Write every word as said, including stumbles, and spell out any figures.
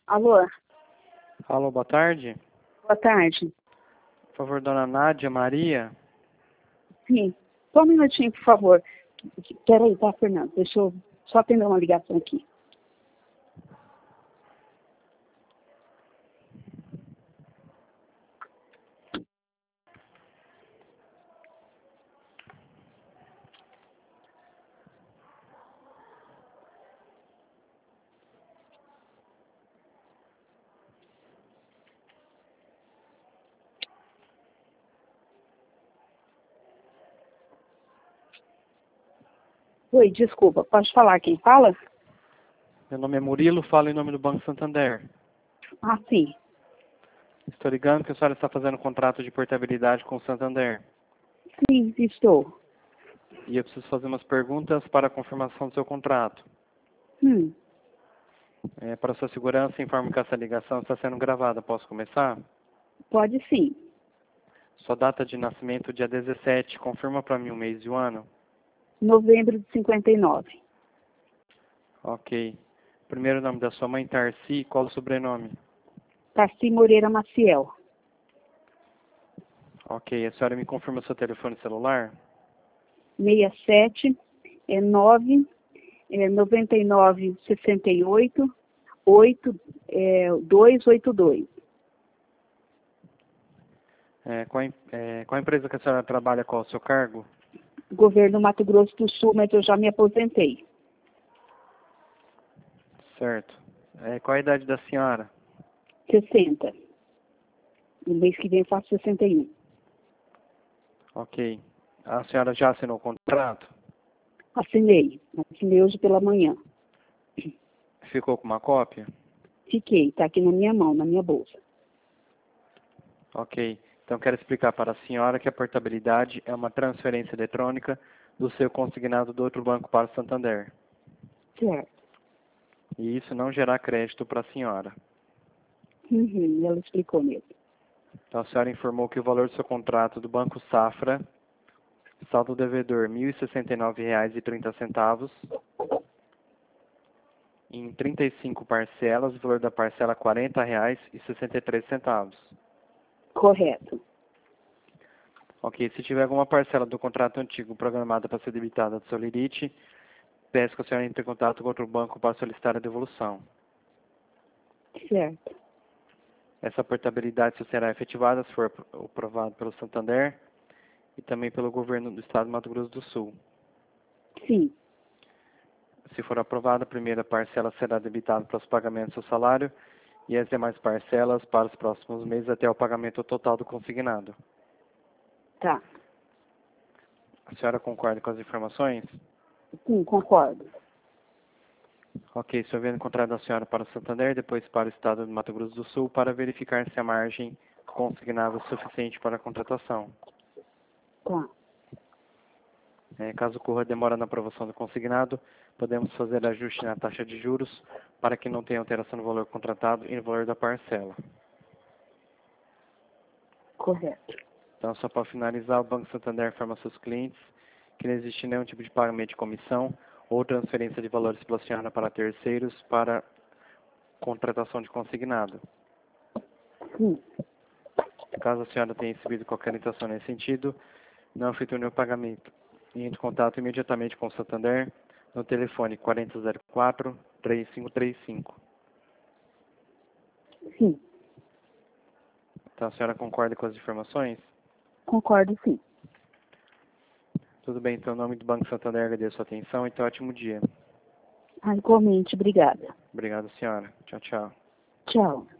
Alô? Alô, boa tarde. Boa tarde. Por favor, dona Nádia Maria. Sim. Só um minutinho, por favor. Peraí, tá, Fernando? Deixa eu só atender uma ligação aqui. Oi, desculpa, pode falar quem fala? Meu nome é Murilo, falo em nome do Banco Santander. Ah, sim. Estou ligando que a senhora está fazendo um contrato de portabilidade com o Santander. Sim, estou. E eu preciso fazer umas perguntas para a confirmação do seu contrato. Hum, É, para sua segurança, informo que essa ligação está sendo gravada. Posso começar? pode sim. Sua data de nascimento, dia dezessete. Confirma para mim o mês e o ano. Novembro de cinquenta e nove. Ok. Primeiro nome da sua mãe, Tarci. Qual o sobrenome? Tarci Moreira Maciel. Ok. A senhora me confirma o seu telefone celular? sessenta e sete, é nove, é noventa e nove, sessenta e oito, oito, é, duzentos e oitenta e dois. É, qual, a em- é, qual a empresa que a senhora trabalha? Qual o seu cargo? Governo Mato Grosso do Sul, mas eu já me aposentei. Certo. É, qual a idade da senhora? sessenta. No mês que vem eu faço sessenta e um. Ok. A senhora já assinou o contrato? Assinei. Assinei hoje pela manhã. Ficou com uma cópia? Fiquei, está aqui na minha mão, na minha bolsa. Ok. Então quero explicar para a senhora que a portabilidade é uma transferência eletrônica do seu consignado do outro banco para o Santander. Certo. E isso não gerará crédito para a senhora. Uhum, ela explicou mesmo. Então a senhora informou que o valor do seu contrato do Banco Safra, saldo devedor mil e sessenta e nove reais e trinta centavos, em trinta e cinco parcelas, o valor da parcela quarenta reais e sessenta e três centavos. Correto. Ok, se tiver alguma parcela do contrato antigo programada para ser debitada do seu limite, peço que a senhora entre em contato com outro banco para solicitar a devolução. Certo. Essa portabilidade só será efetivada se for aprovado pelo Santander e também pelo governo do estado de Mato Grosso do Sul. Sim. Se for aprovada, a primeira parcela será debitada para os pagamentos do seu salário e as demais parcelas para os próximos meses até o pagamento total do consignado. Tá. A senhora concorda com as informações? Sim, concordo. Ok, estou vendo o contrato da senhora para o Santander, depois para o estado de Mato Grosso do Sul, para verificar se a margem consignável é suficiente para a contratação. Tá. É, caso ocorra demora na aprovação do consignado, podemos fazer ajuste na taxa de juros para que não tenha alteração no valor contratado e no valor da parcela. Correto. Então, só para finalizar, o Banco Santander informa aos seus clientes que não existe nenhum tipo de pagamento de comissão ou transferência de valores pela senhora para terceiros para contratação de consignado. Sim. Caso a senhora tenha recebido qualquer intenção nesse sentido, não efetue nenhum pagamento. E entre em contato imediatamente com o Santander no telefone quatro zero zero quatro, três cinco três cinco. Sim. Então, a senhora concorda com as informações? Concordo, sim. Tudo bem, então, em nome do Banco Santander, agradeço a sua atenção e tenha um ótimo dia. Ah, igualmente, obrigada. Obrigado, senhora. Tchau, tchau. Tchau.